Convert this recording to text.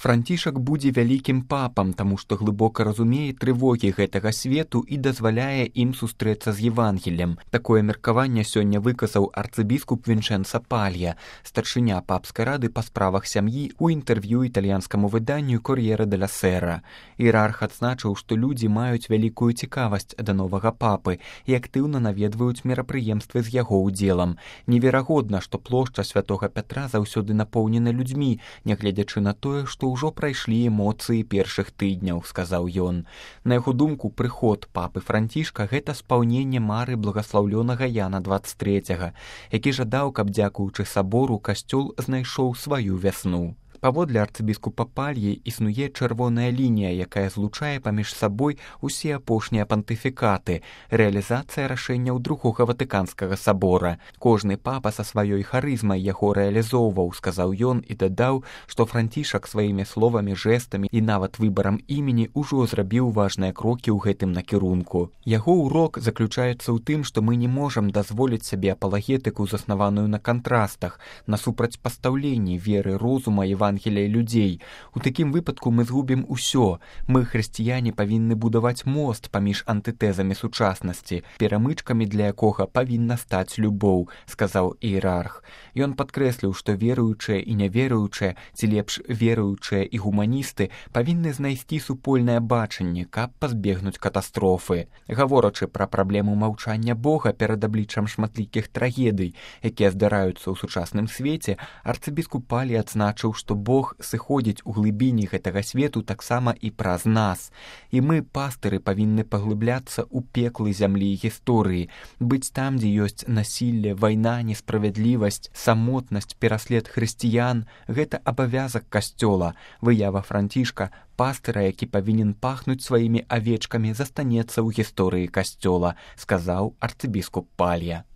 Францішак будзе вялікім папам, таму што глыбока разумее трывогі гэтага свету і дазваляе ім сустрэцца з Евангеллем. Такое меркаванне сёння выказаў арцыбіскуп Вінчэнца Палья, старшыня папскай рады па справах сям'і ў інтэрв'ю італьянскаму выданню «Кор'єре деля Сера». Іерарх адзначыў, што людзі маюць вялікую цікавасць да новага папы і актыўна наведваюць мерапрыемствы з яго ўдзелам. Неверагодна, што плошча святога Пятра заўсёды напоўнена людзьмі, нягледзячы на тое, што ўжо прайшлі эмоцыі першых тыдняў, сказаў ён. На яго думку, прыход папы Францішка – гэта спаўненне мары благаслаўлёнага Яна 23, які жадаў, каб дзякуючы сабору касцёл знайшоў сваю вясну. Паводле арцыбіскупа Пальі існуе чырвоная лінія, якая злучае паміж сабой усе апошнія пантыфікаты, рэалізацыя рашэнняў Другога Ватыканскага сабора. Кожны папа са сваёй харызмай яго рэалізоўваў, сказаў ён і дадаў, што Францішак сваімі словамі, жэстамі і нават выбарам імені ўжо зрабіў важныя крокі ў гэтым накірунку. Яго ўрок заключаецца ў тым, што мы не можам дазволіць сабе апалагетыку, заснаваную на кантрастах, на супрацьпастаўленні веры, розума, Евангелія людзей. У такім выпадку мы згубім усё. Мы, хрысціяне, павінны будаваць мост паміж антытэзамі сучаснасці, перамычкамі для якога павінна стаць любоў, сказаў іерарх. Ён падкрэсліў, што веруючыя і няверуючыя, ці лепш веруючыя і гуманісты павінны знайсці супольнае бачанне, каб пазбегнуць катастрофы. Гаворачы пра праблему маўчання Бога перад абліччам шматлікіх трагедый, якія здараюцца ў сучасным свеце, арцыбіскуп Палі адзначыў, што Бог сыходзіць у глыбіні гэтага свету таксама і праз нас. І мы, пастыры, павінны паглыбляцца ў пеклы зямлі і гісторыі, быць там, дзе ёсць насілле, вайна, несправядлівасць, самотнасць, пераслед хрысціян. Гэта абавязак касцёла. Выява Францішка, пастыра, які павінен пахнуць сваімі авечкамі, застанецца ў гісторыі касцёла, сказаў арцыбіскуп Палья.